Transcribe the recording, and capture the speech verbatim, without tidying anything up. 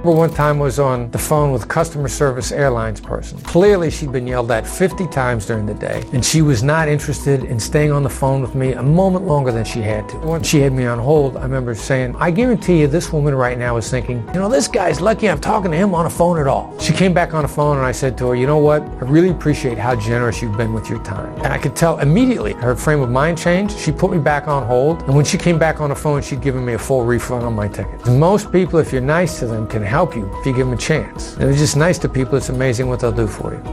One time was on the phone with a customer service airlines person. Clearly she'd been yelled at fifty times during the day, and she was not interested in staying on the phone with me a moment longer than she had to. When she had me on hold, I remember saying, I guarantee you this woman right now is thinking, you know, this guy's lucky I'm talking to him on a phone at all. She came back on the phone and I said to her, you know what, I really appreciate how generous you've been with your time. And I could tell immediately her frame of mind changed. She put me back on hold, and when she came back on the phone, she'd given me a full refund on my ticket. Most people, if you're nice to them, can help you if you give them a chance. And if you're just nice to people, it's amazing what they'll do for you.